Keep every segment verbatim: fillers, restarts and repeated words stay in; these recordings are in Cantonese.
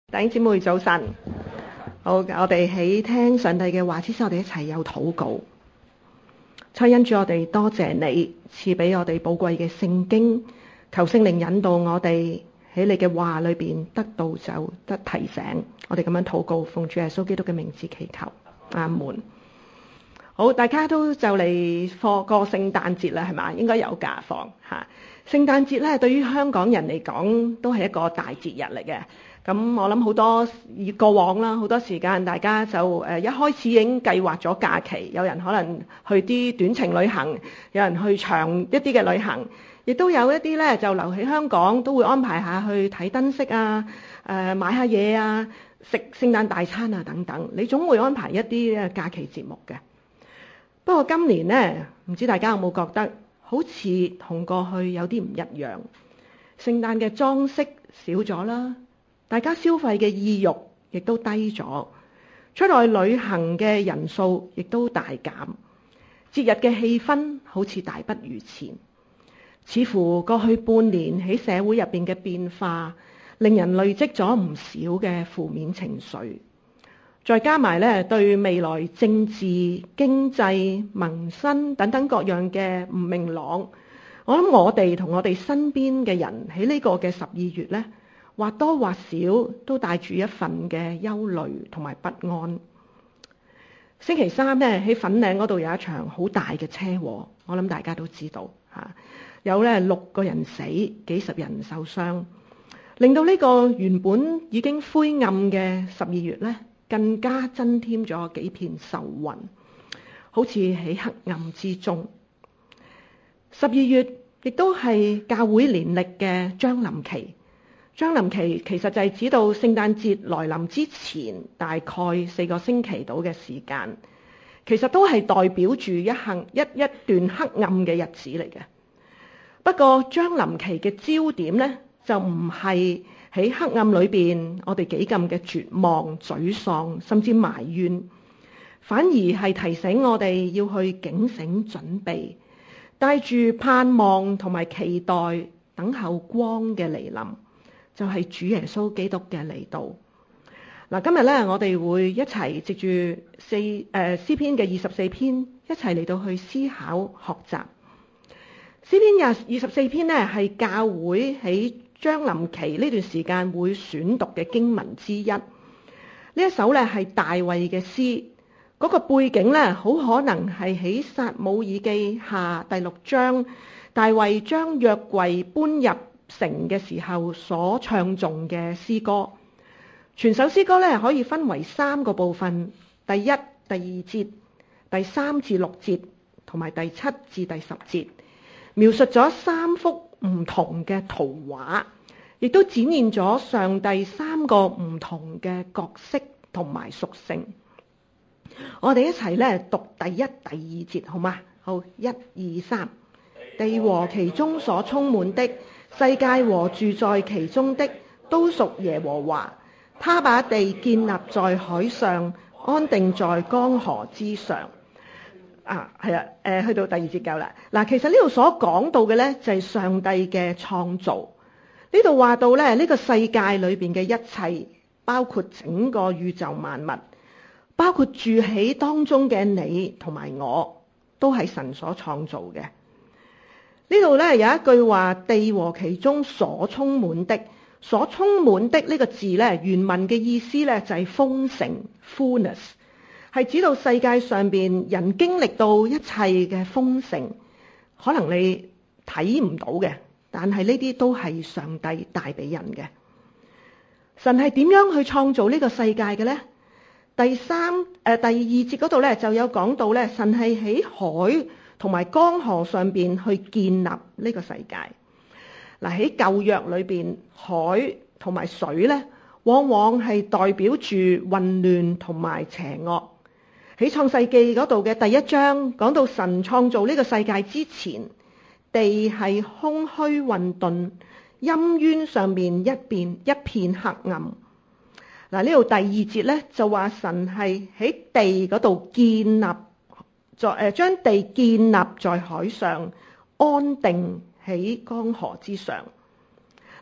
弟兄姊妹早晨，好，我哋喺聽上帝嘅話之前，我哋一齊有禱告。親恩主，我哋多謝你賜俾我哋寶貴嘅聖經，求聖靈引導我哋喺你嘅話裏邊得到就得提醒。我哋咁樣禱告，奉主耶穌基督嘅名字祈求，阿門。好，大家都就嚟過個聖誕節啦，係嘛？應該有假放吓。聖誕節咧，對於香港人嚟講，都係一個大節日嚟嘅。咁我諗好多過往啦，好多時間大家就誒一開始已經計劃咗假期，有人可能去啲短程旅行，有人去長一啲嘅旅行，亦都有一啲咧就留喺香港，都會安排下去睇燈飾啊、誒、呃、買下嘢啊、食聖誕大餐啊等等。你總會安排一啲假期節目嘅。不過今年呢，唔知大家有冇覺得好似同過去有啲唔一樣？聖誕嘅裝飾少咗啦。大家消費嘅意欲亦都低咗，出外旅行嘅人數亦都大減，節日嘅氣氛好似大不如前。似乎過去半年喺社會入邊嘅變化，令人累積咗唔少嘅負面情緒。再加埋咧對未來政治、經濟、民生等等各樣嘅唔明朗，我諗我哋同我哋身邊嘅人喺呢個嘅十二月咧，或多或少都帶住一份嘅憂慮同埋不安。星期三咧喺粉嶺嗰度有一場好大嘅車禍，我諗大家都知道嚇，有咧六個人死，幾十人受傷，令到呢個原本已經灰暗嘅十二月咧，更加增添咗幾片愁雲，好似喺黑暗之中。十二月亦都係教會年曆嘅將臨期。將臨期其實就係指到聖誕節來臨之前大概四個星期到嘅時間，其實都係代表住一行一一段黑暗嘅日子嚟嘅。不過將臨期嘅焦點呢，就唔係喺黑暗裏邊我哋幾咁嘅絕望、沮喪，甚至埋怨，反而係提醒我哋要去警醒準備，帶住盼望同埋期待，等候光嘅嚟臨。就係主耶穌基督嘅嚟到。嗱，今日咧我哋會一齊藉住四誒詩篇嘅二十四篇，一齊嚟到去思考學習。詩篇廿二十四篇咧係教會喺將臨期呢段時間會選讀嘅經文之一。呢一首咧係大衛嘅詩，嗰、那個背景咧好可能係喺撒母耳記下第六章，大衛將約櫃搬入成嘅時候所唱誦嘅詩歌。全首詩歌咧可以分為三個部分，第一、第二節、第三至六節同埋第七至第十節，描述咗三幅唔同嘅圖畫，亦都展現咗上帝三個唔同嘅角色同埋屬性。我哋一齊咧讀第一、第二節好嗎？好，一、二、三。地和其中所充滿的，世界和住在其中的，都屬耶和華。他把地建立在海上，安定在江河之上。啊，係啊，誒，去到第二節夠啦。嗱，其實呢度所講到嘅呢，就係上帝嘅創造。呢度話到咧，呢個世界裏邊嘅一切，包括整個宇宙萬物，包括住喺當中嘅你同埋我，都係神所創造嘅。呢度咧有一句話，地和其中所充滿的，所充滿的呢個字咧，原文嘅意思咧就係豐盛 fullness， 係指到世界上邊人經歷到一切嘅豐盛，可能你睇唔到嘅，但係呢啲都係上帝帶俾人嘅。神係點樣去創造呢個世界嘅呢？第三誒、呃、第二節嗰度咧就有講到咧，神係喺海同埋江河上邊去建立呢個世界。嗱，喺舊約裏邊，海同埋水咧，往往係代表住混亂同埋邪惡。喺創世記嗰度嘅第一章講到神創造呢個世界之前，地係空虛混沌，深淵上面一片一片黑暗。嗱，呢度第二節咧就話神係喺地嗰度建立。在誒將地建立在海上，安定喺江河之上。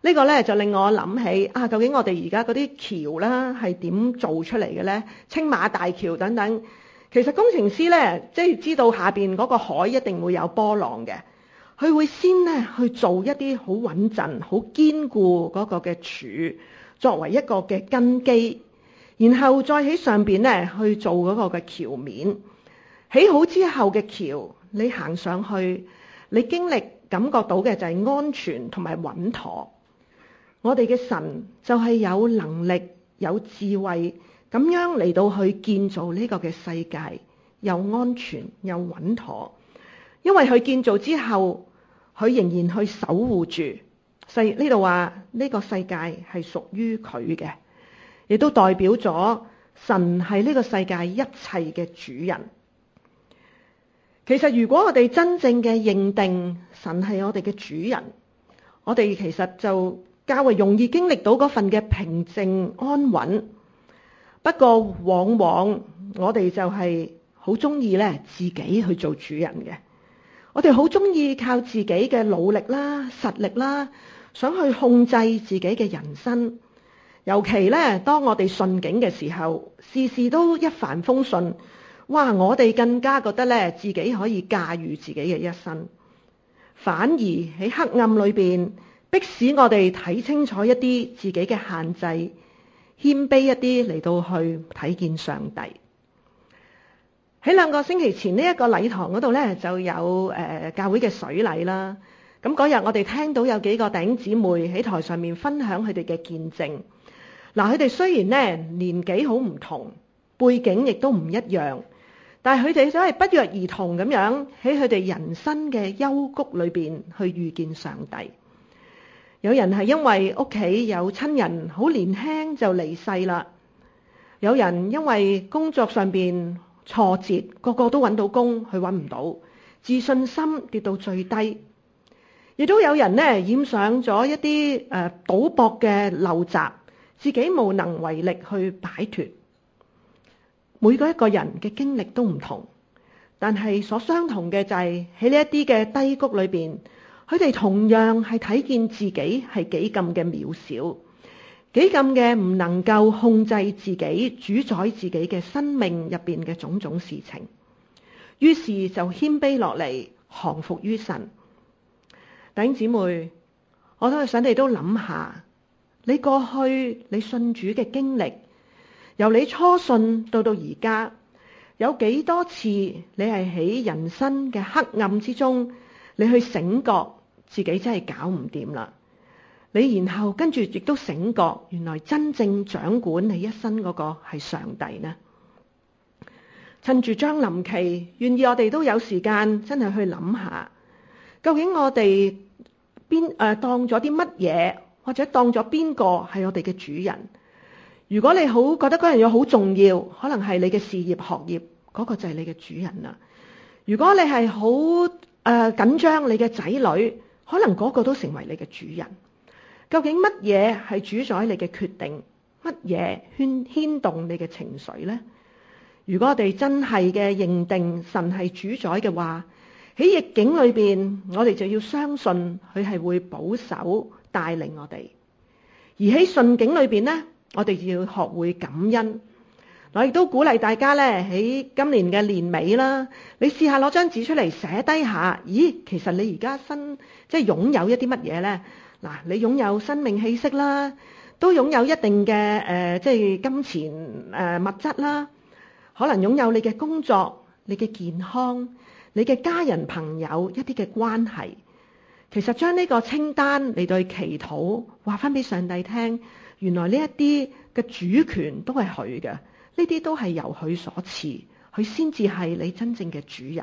呢個呢，就令我諗起啊，究竟我哋而家嗰啲橋啦係點做出嚟嘅呢？青馬大橋等等，其實工程師呢，即係知道下邊嗰個海一定會有波浪嘅，佢會先呢去做一啲好穩陣、好堅固嗰個嘅柱，作為一個嘅根基，然後再喺上邊呢去做嗰個嘅橋面。起好之後嘅橋，你行上去，你經歷感覺到嘅就係安全同埋穩妥。我哋嘅神就係有能力、有智慧咁樣嚟到去建造呢個嘅世界，又安全又穩妥。因為佢建造之後，佢仍然去守護住世呢度話呢個世界係屬於佢嘅，亦都代表咗神係呢個世界一切嘅主人。其實如果我哋真正嘅認定神係我哋嘅主人，我哋其實就較為容易經歷到嗰份嘅平靜安穩。不過往往我哋就係好中意咧自己去做主人嘅，我哋好中意靠自己嘅努力啦、實力啦，想去控制自己嘅人生。尤其咧當我哋順境嘅時候，事事都一帆風順，哇！我哋更加覺得咧自己可以駕馭自己嘅一生，反而喺黑暗裏邊，迫使我哋睇清楚一啲自己嘅限制，謙卑一啲嚟到去睇見上帝。喺兩個星期前呢一個禮堂嗰度咧，就有誒、呃、教會嘅水禮啦。咁嗰日我哋聽到有幾個弟兄姊妹喺台上面分享佢哋嘅見證。嗱，佢哋雖然咧年紀好唔同，背景亦都唔一樣，但係佢哋都係不約而同咁樣喺佢哋人生嘅幽谷裏邊去遇見上帝。有人係因為屋企有親人好年輕就離世啦，有人因為工作上邊挫折，個個都揾到工，佢揾唔到，自信心跌到最低。亦都有人呢染上咗一啲誒、呃、賭博嘅陋習，自己無能為力去擺脫。每個一個人嘅經歷都唔同，但係所相同嘅就係喺呢一啲嘅低谷裏邊，佢哋同樣係睇見自己係幾咁嘅渺小，幾咁嘅唔能夠控制自己、主宰自己嘅生命入邊嘅種種事情。於是就謙卑落嚟，降服於神。弟兄姊妹，我都係想你都諗下，你過去你信主嘅經歷，由你初信到到而家，有幾多次你係喺人生嘅黑暗之中，你去醒覺自己真係搞唔掂啦。你然後跟住亦都醒覺，原來真正掌管你一生嗰個係上帝呢。趁住將臨期，願意我哋都有時間真係去諗下，究竟我哋邊誒當咗啲乜嘢，或者當咗邊個係我哋嘅主人？如果你好覺得嗰樣嘢好重要，可能係你嘅事業、學業，嗰個就係你嘅主人啦。如果你係好誒緊張你嘅仔女，可能嗰個都成為你嘅主人。究竟乜嘢係主宰你嘅決定？乜嘢牽牽動你嘅情緒呢？如果我哋真係嘅認定神係主宰嘅話，喺逆境裏邊，我哋就要相信佢係會保守帶領我哋；而喺順境裏邊呢，我哋就要學會感恩。我亦都鼓勵大家咧，喺今年嘅年尾啦，你試下攞張紙出嚟寫低下，咦，其實你而家身即係擁有一啲乜嘢呢？嗱，你擁有生命氣息啦，都擁有一定嘅誒、呃，即係金錢誒、呃、物質啦，可能擁有你嘅工作、你嘅健康、你嘅家人朋友一啲嘅關係。其實將呢個清單嚟到去祈禱，話翻俾上帝聽，原來呢一啲嘅主權都係佢嘅，呢啲都係由佢所賜，佢先至係你真正嘅主人。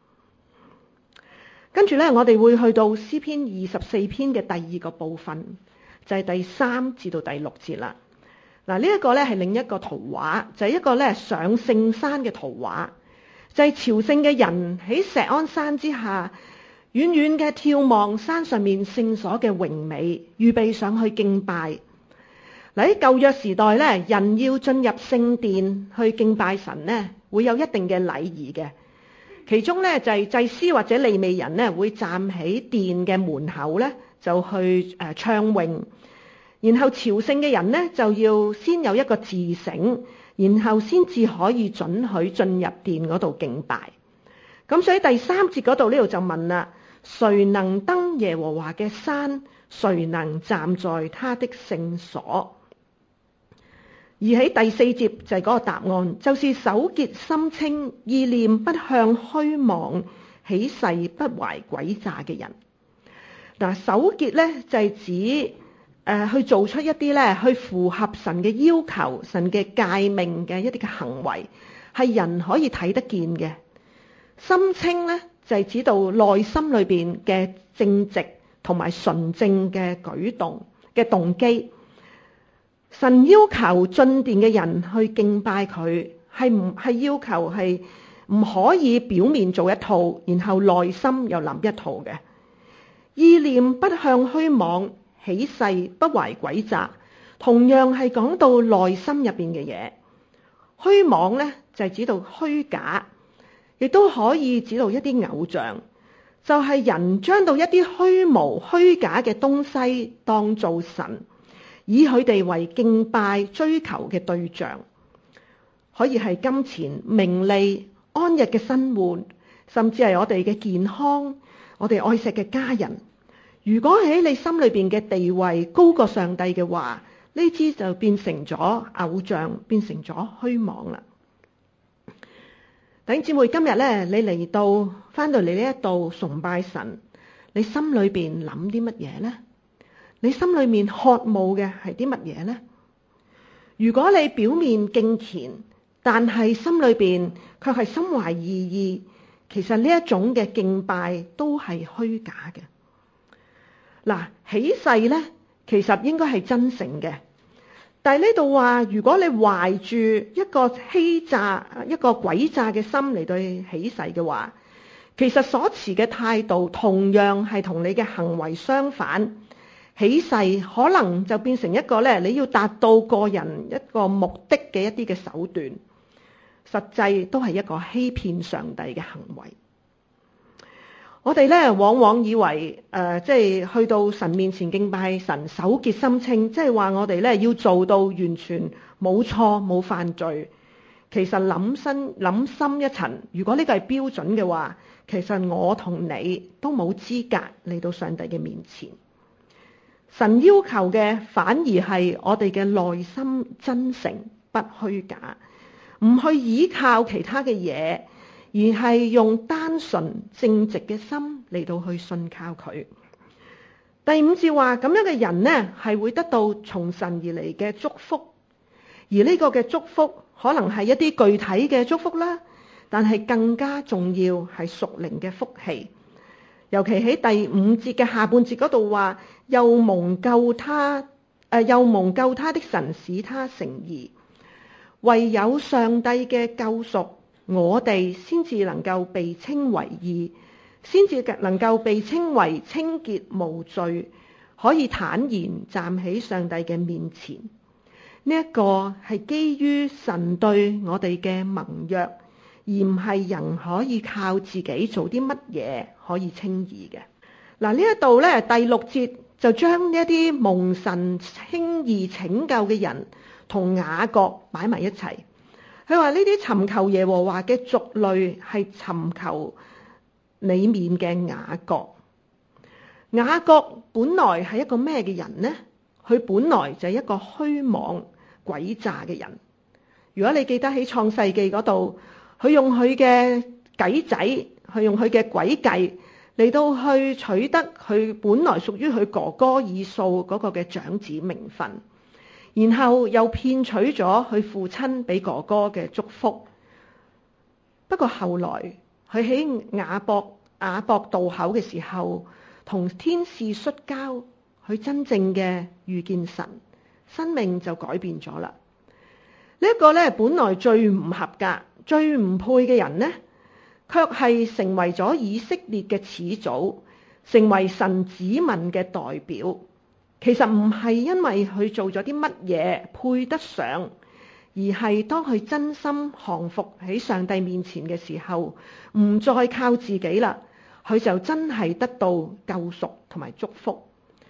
跟住呢，我哋會去到詩篇二十四篇嘅第二個部分，就係第三至到第六節啦。嗱，呢一個呢係另一個圖畫，就係一個呢上聖山嘅圖畫，就係朝聖嘅人喺錫安山之下，遠遠嘅眺望山上面聖所嘅榮美，預備上去敬拜。嗱，喺舊約時代呢，人要進入聖殿去敬拜神呢，會有一定嘅禮儀嘅。其中呢，就係祭司或者利未人呢，會站喺殿嘅門口呢， 就去誒唱詠，然後朝聖嘅人呢，就要先有一個自省，然後先至可以准許進入殿嗰度敬拜。咁所以第三節嗰度呢度就問啦：誰能登耶和華嘅山？誰能站在他的聖所？而喺第四節就係嗰個答案，就是手潔心清、意念不向虛妄、起誓不懷詭詐嘅人。嗱，手潔咧就係指誒、呃、去做出一啲咧去符合神嘅要求、神嘅誡命嘅一啲嘅行為，係人可以睇得見嘅。心清咧就係指到內心裏邊嘅正直同埋純正嘅舉動嘅動機。神要求進殿嘅人去敬拜佢，係唔係要求係唔可以表面做一套，然後內心又諗一套嘅。意念不向虛妄，起誓不懷詭詐，同樣係講到內心入邊嘅嘢。虛妄呢，就係指到虛假，亦都可以指到一啲偶像，就係人將到一啲虛無虛假嘅東西當做神，以佢哋為敬拜追求嘅對象，可以係金錢、名利、安逸嘅生活，甚至係我哋嘅健康、我哋愛錫嘅家人。如果喺你心裏邊嘅地位高過上帝嘅話，呢啲就變成咗偶像，變成咗虛妄啦。弟兄姊妹，今日咧，你嚟到翻到嚟呢一度崇拜神，你心裏邊諗啲乜嘢呢？你心裏面渴慕嘅係啲乜嘢呢？如果你表面敬虔，但係心裏邊卻係心懷異意，其實呢一種嘅敬拜都係虛假嘅。嗱，起誓咧，其實應該係真誠嘅，但係呢度話，如果你懷住一個欺詐、一個詭詐嘅心嚟對起誓嘅話，其實所持嘅態度同樣係同你嘅行為相反。起誓可能就變成一個咧，你要達到個人一個目的嘅一啲嘅手段，實際都係一個欺騙上帝嘅行為。我哋咧往往以為誒、呃，即係去到神面前敬拜神，手潔心清，即係話我哋咧要做到完全冇錯冇犯罪。其實諗深諗深一層，如果呢個係標準嘅話，其實我同你都冇資格嚟到上帝嘅面前。神要求嘅反而係我哋嘅內心真誠不虛假，唔去依靠其他嘅嘢，而係用單純正直嘅心嚟到去信靠佢。第五節話，咁樣嘅人呢，係會得到從神而嚟嘅祝福，而呢個嘅祝福可能係一啲具體嘅祝福啦，但係更加重要係屬靈嘅福氣。尤其喺第五節嘅下半節嗰度話，又蒙救他，誒、呃、又蒙救他的神使他成義，唯有上帝嘅救贖，我哋先至能夠被稱為義，先至能夠被稱為清潔無罪，可以坦然站喺上帝嘅面前。呢、這、一個係基於神對我哋嘅盟約，而唔係人可以靠自己做啲乜嘢可以稱義嘅。嗱，呢一度咧第六節就將呢一啲蒙神輕易拯救嘅人同雅各擺埋一齊。佢話呢啲尋求耶和華嘅族類係尋求裏面嘅雅各。雅各本來係一個咩嘅人呢？佢本來就係一個虛妄詭詐嘅人。如果你記得喺創世記嗰度，佢用佢嘅計仔，佢用佢嘅詭計嚟到去取得佢本來屬於佢哥哥以掃嗰個嘅長子名分，然後又騙取咗佢父親俾哥哥嘅祝福。不過後來佢喺雅博雅博渡口嘅時候，同天使摔跤，佢真正嘅遇見神，生命就改變咗啦。呢一個咧，本來最唔合格、最唔配嘅人呢，卻係成為咗以色列嘅始祖，成為神子民嘅代表。其實唔係因為佢做咗啲乜嘢配得上，而係當佢真心降服喺上帝面前嘅時候，唔再靠自己啦，佢就真係得到救贖同埋祝福。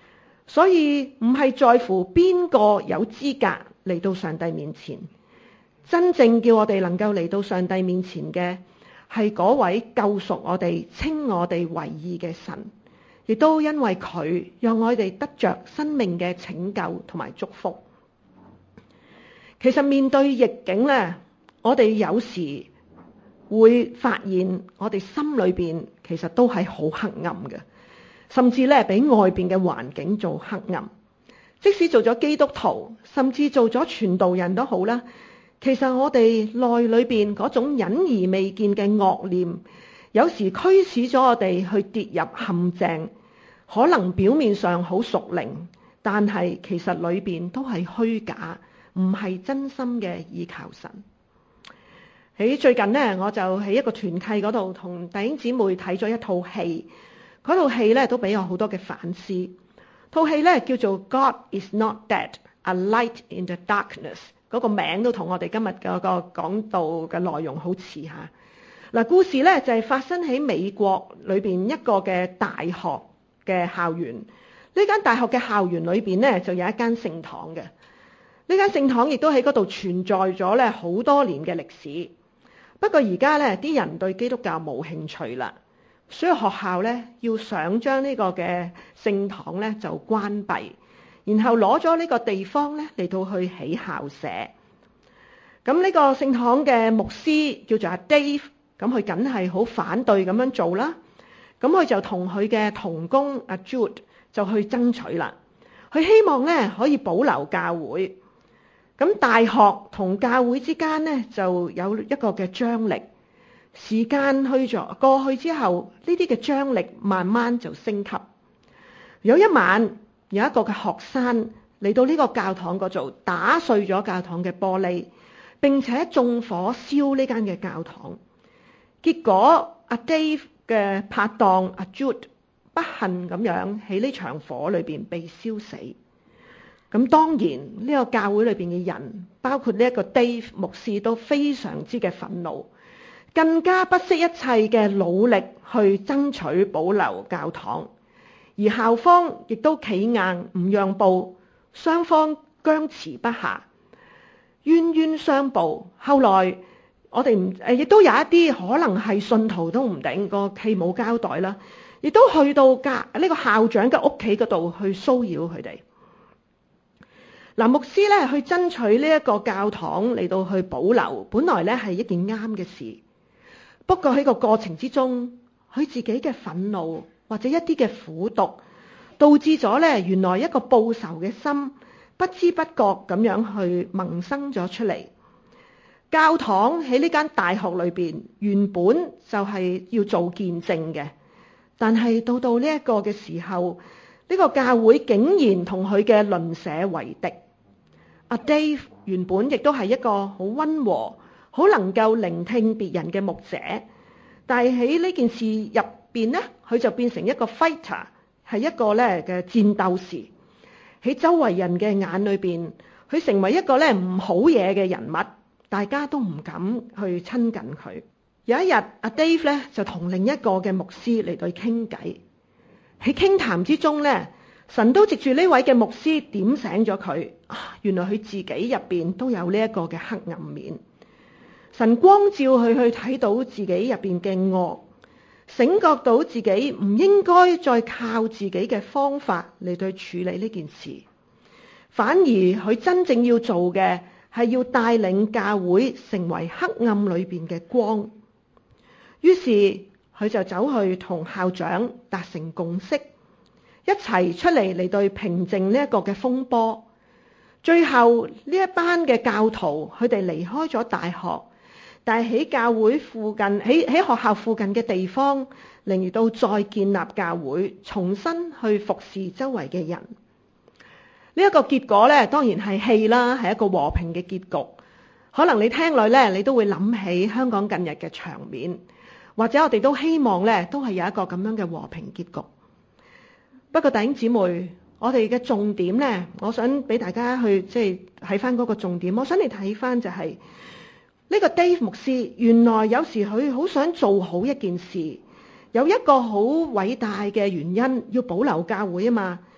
所以唔係在乎邊個有資格嚟到上帝面前，真正叫我哋能夠嚟到上帝面前嘅係嗰位救贖我哋、稱我哋為義嘅神，亦都因為佢讓我哋得着生命嘅拯救同埋祝福。其實面對逆境呢，我哋有時會發現我哋心裏邊其實都係好黑暗嘅，甚至咧比外邊嘅環境做黑暗。即使做咗基督徒，甚至做咗傳道人都好啦，其實我哋內裏邊嗰種隱而未見嘅惡念，有時驅使咗我哋去跌入陷阱。可能表面上好屬靈，但係其實裏邊都係虛假，唔係真心嘅依靠神。喺最近呢，我就喺一個團契嗰度同弟兄姊妹睇咗一套戲，嗰套戲咧都俾我好多嘅反思。套戲咧叫做《God is Not Dead: A Light in the Darkness》，嗰個名都同我哋今日嗰個講道嘅內容好似吓。嗱，故事咧就係發生喺美國裏邊一個嘅大學嘅校園。呢間大學嘅校園裏邊咧就有一間聖堂嘅。呢間聖堂亦都喺嗰度存在咗咧好多年嘅歷史。不過而家咧啲人對基督教冇興趣啦，所以學校咧要想將呢個嘅聖堂咧就關閉，然後攞咗呢個地方咧嚟到去起校舍。咁呢個聖堂嘅牧師叫做阿 Dave， 咁佢梗係好反對咁樣做啦。咁佢就同佢嘅同工阿 Jude 就去爭取啦。佢希望咧可以保留教會。咁大學同教會之間咧就有一個嘅張力。時間去咗過去之後，呢啲嘅張力慢慢就升級。有一晚，有一個嘅學生嚟到呢個教堂嗰度，打碎咗教堂嘅玻璃，並且縱火燒呢間嘅教堂。結果阿 Dave 嘅拍檔阿 Jude 不幸咁樣喺呢場火裏邊被燒死。咁當然呢個教會裏邊嘅人，包括呢一個 Dave 牧師都非常之嘅憤怒，更加不惜一切嘅努力去爭取保留教堂。而校方亦都企硬唔讓步，雙方僵持不下，冤冤相報。後來我哋唔誒，亦都有一啲可能係信徒都唔定，個戲冇交代啦，亦都去到教呢個校長嘅屋企嗰度去騷擾佢哋。嗱，牧師咧去爭取呢一個教堂嚟到去保留，本來咧係一件啱嘅事。不過喺個過程之中，佢自己嘅憤怒或者一啲嘅苦毒，導致咗咧原來一個報仇嘅心，不知不覺咁樣去萌生咗出嚟。教堂喺呢間大學裏邊原本就係要做見證嘅，但係到到呢一個嘅時候，呢個教會竟然同佢嘅鄰舍為敵。阿 Dave 原本亦都係一個好溫和、好能夠聆聽別人嘅牧者，但係喺呢件事入邊呢，佢就變成一個 fighter， 係一個咧嘅戰鬥士。喺周圍人嘅眼裏邊，佢成為一個咧唔好嘢嘅人物，大家都唔敢去親近佢。有一日，阿 Dave 咧就同另一個嘅牧師嚟到傾偈。喺傾談之中咧，神都藉住呢位嘅牧師點醒咗佢，啊，原來佢自己入邊都有呢一個嘅黑暗面。神光照佢去睇到自己入邊嘅惡，醒覺到自己唔應該再靠自己嘅方法嚟到處理呢件事，反而佢真正要做嘅係要帶領教會成為黑暗裏邊嘅光。於是佢就走去同校長達成共識，一齊出嚟嚟對平靜呢一個嘅風波。最後呢一班嘅教徒，佢哋離開咗大學，但係喺教會附近，喺喺學校附近嘅地方，嚟到再建立教會，重新去服侍周圍嘅人。呢、這、一個結果咧，當然係戲啦，係一個和平嘅結局。可能你聽落咧，你都會諗起香港近日嘅場面，或者我哋都希望咧，都係有一個咁樣嘅和平結局。不過弟兄姊妹，我哋嘅重點咧，我想俾大家去即係睇翻嗰個重點。我想你睇翻就係、是、呢、這個 Dave 牧師，原來有時佢好想做好一件事，有一個好偉大嘅原因要保留教會啊嘛。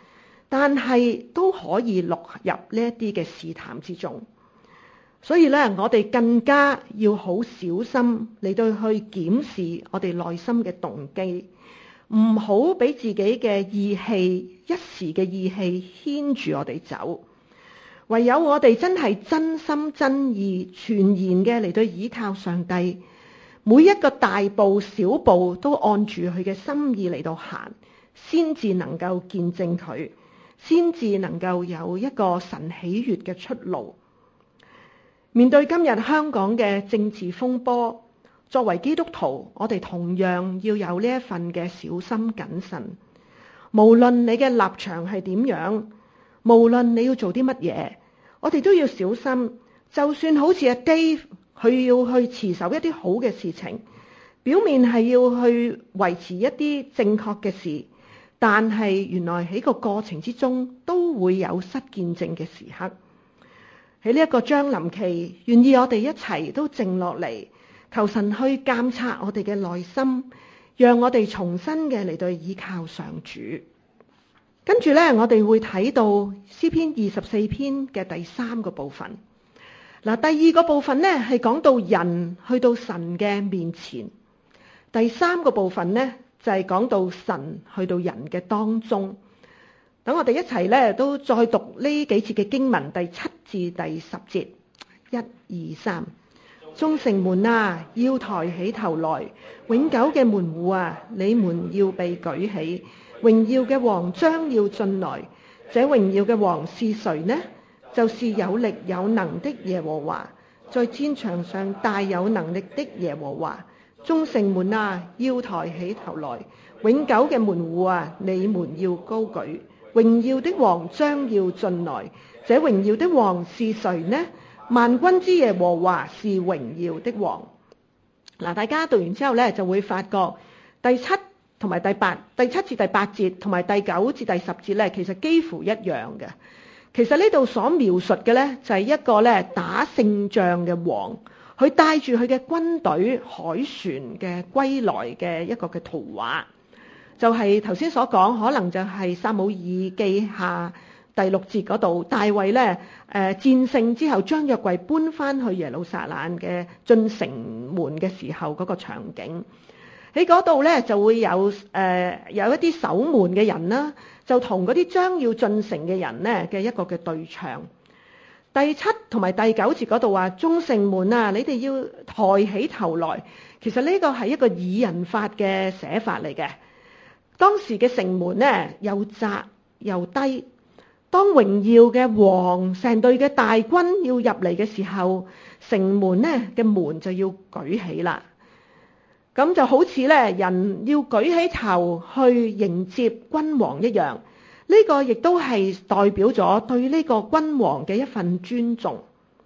但係都可以落入呢一啲嘅試探之中。所以咧，我哋更加要好小心嚟到去檢視我哋內心嘅動機，唔好俾自己嘅意氣、一時嘅意氣牽住我哋走。唯有我哋真係真心真意、全然嘅嚟到依靠上帝，每一個大步小步都按住佢嘅心意嚟到行，先至能夠見證佢，先至能夠有一個神喜悅嘅出路。面對今日香港嘅政治風波，作為基督徒，我哋同樣要有呢一份嘅小心謹慎。無論你嘅立場係點樣，無論你要做啲乜嘢，我哋都要小心。就算好似阿 Dave，佢要去持守一啲好嘅事情，表面係要去維持一啲正確嘅事，但係原來喺個過程之中都會有失見證嘅時刻。喺呢一個將臨期，願意我哋一齊都靜落嚟，求神去監察我哋嘅內心，讓我哋重新嘅嚟到依靠上主。跟住呢，我哋會睇到詩篇二十四篇嘅第三個部分。嗱，第二個部分呢係講到人去到神嘅面前，第三個部分呢就係講到神去到人嘅當中。等我哋一齊咧，都再讀呢幾節嘅經文，第七至第十節，一二三。眾城門啊，要抬起頭來；永久嘅門戶啊，你們要被舉起。榮耀嘅王將要進來，這榮耀嘅王是誰呢？就是有力有能的耶和華，在戰場上大有能力的耶和華。眾城門啊，要抬起頭來；永久嘅門戶啊，你們要高舉。榮耀的王將要進來，這榮耀的王是誰呢？萬軍之耶和華是榮耀的王。嗱，大家讀完之後咧，就會發覺第七同埋第八、第七至第八節同埋第九至第十節咧，其實幾乎一樣嘅。其實呢度所描述嘅咧，就係一個咧打勝仗嘅王，佢帶住佢嘅軍隊、海船嘅歸來嘅一個嘅圖畫。就係頭先所講，可能就係撒母耳記下第六節嗰度，大衛咧誒、呃、戰勝之後，將約櫃搬翻去耶路撒冷嘅進城門嘅時候嗰個場景。喺嗰度咧就會有誒、呃、有一啲守門嘅人啦，就同嗰啲將要進城嘅人咧嘅一個嘅對唱。第七同埋第九節嗰度話：眾城門啊，你哋要抬起頭來。其實呢個係一個擬人法嘅寫法嚟嘅。當時嘅城門呢，又窄又低，當榮耀嘅王成隊嘅大軍要入嚟嘅時候，城門呢嘅門就要舉起啦。咁就好似咧人要舉起頭去迎接君王一樣，呢、這個亦都係代表咗對呢個君王嘅一份尊重。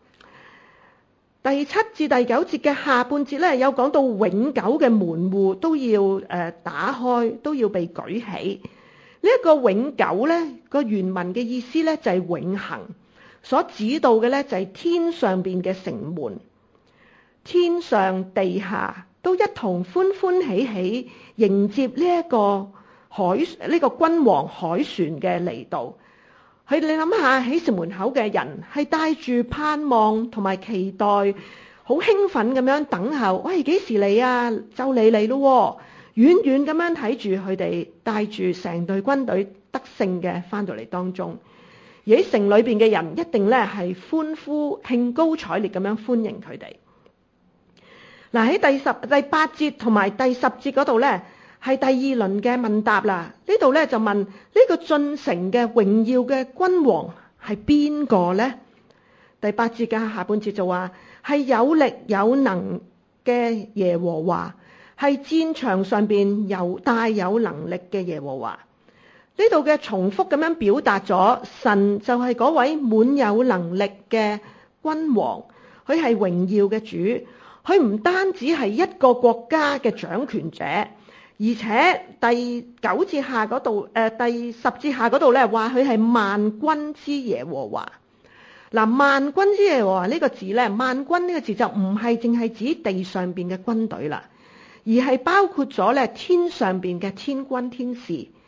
第七至第九節嘅下半節咧，有講到永久嘅門戶都要誒打開，都要被舉起。呢、這、一個永久咧個原文嘅意思咧就係永恆，所指導嘅咧就係天上邊嘅城門，天上地下都一同歡歡喜喜迎接呢一個海呢、這個君王海船嘅嚟到。佢你諗下，喺城門口嘅人係帶住盼望同埋期待，好興奮咁樣等候。喂，幾時嚟啊？就嚟嚟咯！遠遠咁樣睇住佢哋帶住成隊軍隊得勝嘅翻到嚟當中，而喺城裏邊嘅人一定咧係歡呼興高采烈咁樣歡迎佢哋。嗱，喺第十第八節同埋第十節嗰度咧，係第二輪嘅問答啦。呢度咧就問呢個進城嘅榮耀嘅君王係邊個呢？第八節嘅下半節就話係有力有能嘅耶和華，係戰場上邊有大有能力嘅耶和華。呢度嘅重複咁樣表達咗神就係嗰位滿有能力嘅君王，佢係榮耀嘅主。佢唔單止係一個國家嘅掌權者，而且第九節下嗰度，誒、呃、第十節下嗰度咧話佢係萬軍之耶和華。嗱，萬軍之耶和華呢個字咧，萬軍呢個字就唔係淨係指地上邊嘅軍隊啦，而係包括咗咧天上邊嘅天軍天使，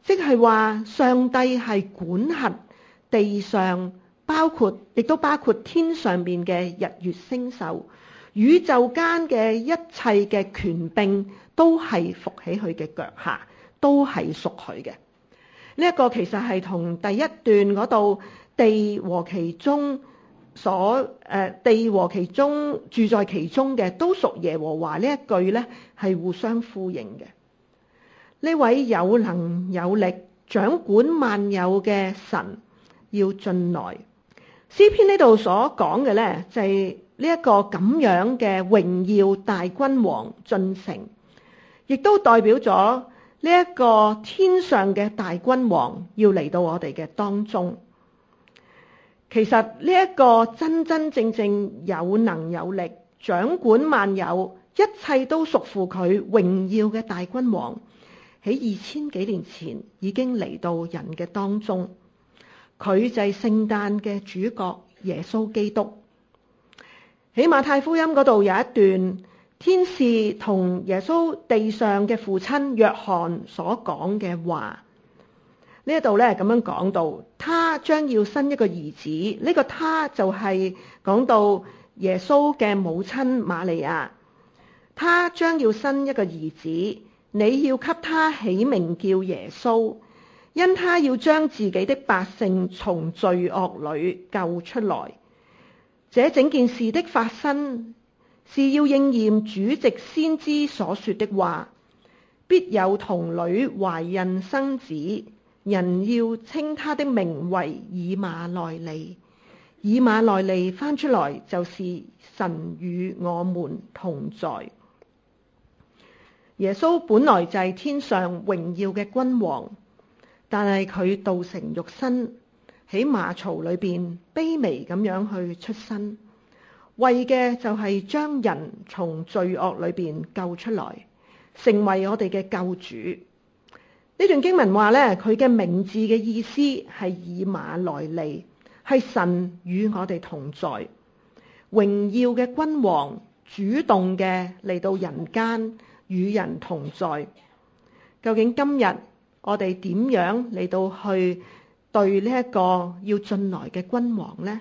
即係話上帝係管轄地上，包括亦都包括天上面嘅日月星宿，宇宙間嘅一切嘅權柄都係伏喺佢嘅腳下，都係屬佢嘅。呢一個其實係同第一段嗰度地和其中所誒、呃、地和其中住在其中嘅都屬耶和華呢一句呢係互相呼應嘅。呢位有能有力掌管萬有嘅神要進來。詩篇呢度所講嘅呢，就係呢一個咁樣嘅榮耀大君王進城，亦都代表咗呢一個天上嘅大君王要嚟到我哋嘅當中。其實呢一個真真正正有能有力掌管萬有，一切都屬乎佢榮耀嘅大君王，喺二千幾年前已經嚟到人嘅當中。佢就係聖誕嘅主角耶穌基督。喺馬太福音嗰度有一段天使同耶穌地上嘅父親約翰所講嘅話，呢一度咧咁樣講到，他將要生一個兒子。呢、這個他就係講到耶穌嘅母親瑪利亞，他將要生一個兒子，你要給他起名叫耶穌，因他要將自己的百姓從罪惡裏救出來。這整件事的發生是要應驗主藉先知所說的話，必有童女懷孕生子，人要稱他的名為以馬內利。以馬內利翻出來就是神與我們同在。耶穌本來就係天上榮耀嘅君王，但係佢道成肉身，喺馬槽裏邊卑微咁樣去出生，為嘅就係將人從罪惡裏邊救出來，成為我哋嘅救主。呢段經文話呢，佢嘅名字嘅意思係以馬內利，係神與我哋同在，榮耀嘅君王主動嘅嚟到人間與人同在。究竟今日我哋點樣嚟到去對呢一個要進來嘅君王呢？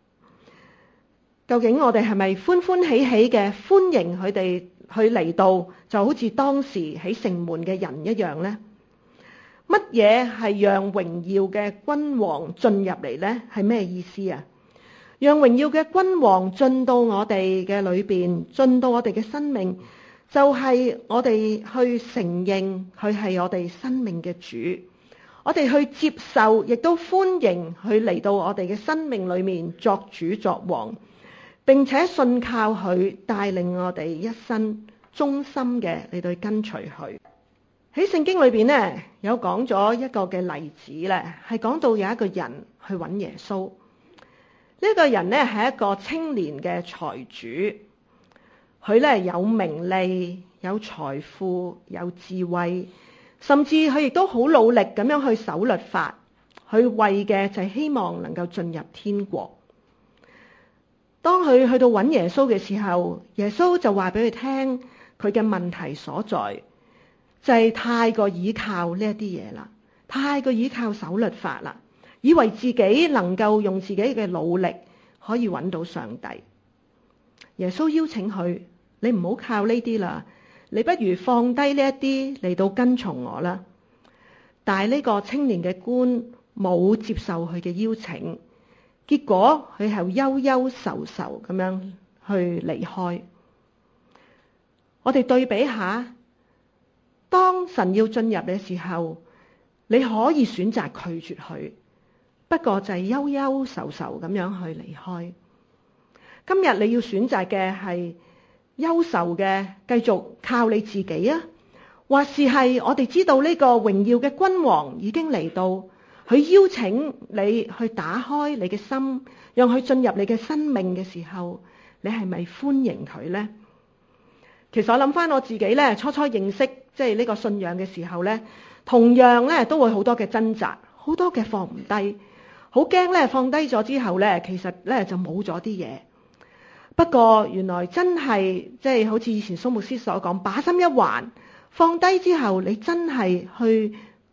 究竟我哋係咪歡歡喜喜嘅歡迎佢哋去嚟到，就好似當時喺城門嘅人一樣呢？乜嘢係讓榮耀嘅君王進入嚟呢？係咩意思啊？讓榮耀嘅君王進到我哋嘅裏邊，進到我哋嘅生命，就係我哋去承認佢係我哋生命嘅主，我哋去接受，亦都歡迎佢嚟到我哋嘅生命裏面作主作王，並且信靠佢帶領我哋一生忠心嘅嚟到跟隨佢。喺聖經裏邊呢，有講咗一個嘅例子咧，係講到有一個人去揾耶穌。呢、這個人呢係一個青年嘅財主，佢咧有名利、有財富、有智慧，甚至佢亦都好努力咁樣去守律法，佢為嘅就係希望能夠進入天國。當佢去到揾耶穌嘅時候，耶穌就話俾佢聽佢嘅問題所在，就係太過倚靠呢一啲嘢啦，太過倚靠守律法啦，以為自己能夠用自己嘅努力可以揾到上帝。耶穌邀請佢，你唔好靠呢啲啦，你不如放低呢一啲嚟到跟從我啦。但係呢個青年嘅官冇接受佢嘅邀請，結果佢係憂憂愁愁咁樣去離開。我哋對比下，當神要進入嘅時候，你可以選擇拒絕佢，不過就係憂憂愁愁咁樣去離開。今日你要選擇嘅係憂愁嘅，繼續靠你自己啊，或是係我哋知道呢個榮耀嘅君王已經嚟到，佢邀請你去打開你嘅心，讓佢進入你嘅生命嘅時候，你係咪歡迎佢呢？其實我諗翻我自己咧，初初認識即係呢個信仰嘅時候咧，同樣咧都會好多嘅掙扎，好多嘅放唔低，好驚咧放低咗之後咧，其實咧就冇咗啲嘢。不過原來真係即係好似以前蘇牧師所講，把心一橫，放低之後，你真係去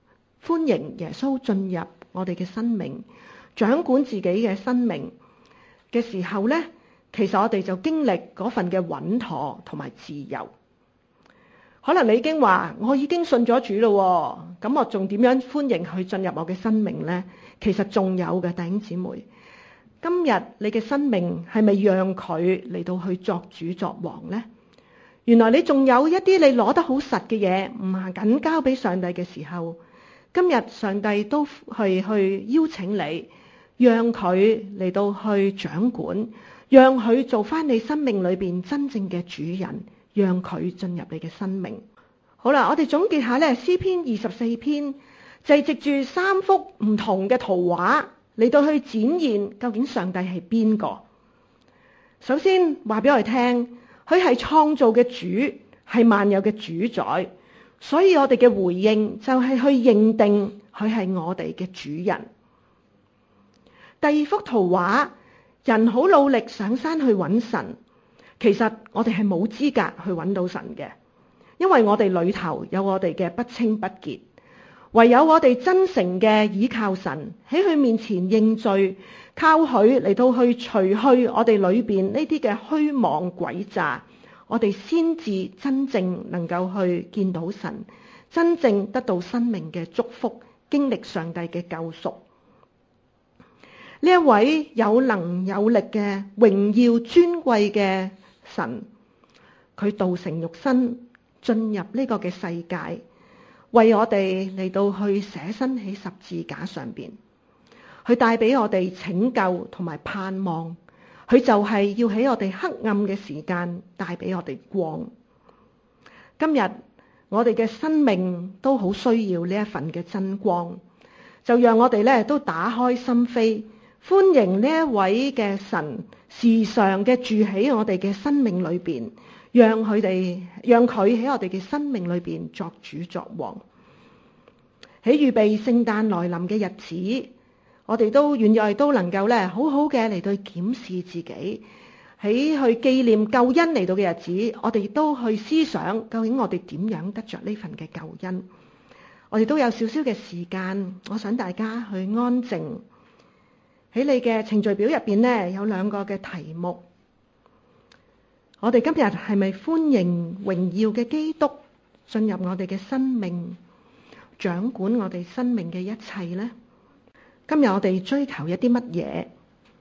歡迎耶穌進入我哋嘅生命，掌管自己嘅生命嘅時候呢，其實我哋就經歷嗰份嘅穩妥同埋自由。可能你已經話我已經信咗主咯，咁我仲點樣歡迎佢進入我嘅生命呢？其實仲有嘅，弟兄姊妹，今日你嘅生命係咪讓佢嚟到去作主作王呢？原來你仲有一啲你攞得好實嘅嘢，唔係緊交俾上帝嘅時候，今日上帝都係去邀請你，讓佢嚟到去掌管，讓佢做翻你生命裏邊真正嘅主人，讓佢進入你嘅生命。好啦，我哋總結下咧，詩篇二十四篇就係藉住三幅唔同嘅圖畫嚟到去展現究竟上帝係邊個。首先話俾我哋聽，佢係創造嘅主，係萬有嘅主宰，所以我哋嘅回應就係去認定佢係我哋嘅主人。第二幅圖畫，人好努力上山去揾神，其實我哋係冇資格去揾到神嘅，因為我哋裏頭有我哋嘅不清不潔，唯有我哋真誠嘅倚靠神，喺佢面前認罪，靠佢嚟到去除去我哋裏邊呢啲嘅虛妄詭詐，我哋先至真正能夠去見到神，真正得到生命嘅祝福，經歷上帝嘅救贖。呢一位有能有力嘅榮耀尊貴嘅神，佢道成肉身進入呢個嘅世界，為我哋嚟到去捨身喺十字架上邊，佢帶俾我哋拯救同埋盼望，佢就係要喺我哋黑暗嘅時間帶俾我哋光。今日我哋嘅生命都好需要呢一份嘅真光，就讓我哋咧都打開心扉，歡迎呢一位嘅神時常嘅住喺我哋嘅生命裏邊，讓佢哋讓佢喺我哋嘅生命裏邊作主作王。喺預備聖誕來臨嘅日子，我哋都願意我哋都能夠咧好好嘅嚟到檢視自己，喺去紀念救恩嚟到嘅日子，我哋都去思想究竟我哋點樣得着呢份嘅救恩。我哋都有少少嘅時間，我想大家去安靜。喺你嘅程序表入邊呢，有兩個嘅題目。我哋今日係咪歡迎榮耀嘅基督進入我哋嘅生命，掌管我哋生命嘅一切呢？今日我哋追求一啲乜嘢，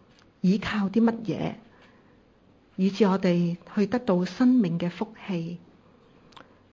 依靠啲乜嘢，以致我哋去得到生命嘅福氣，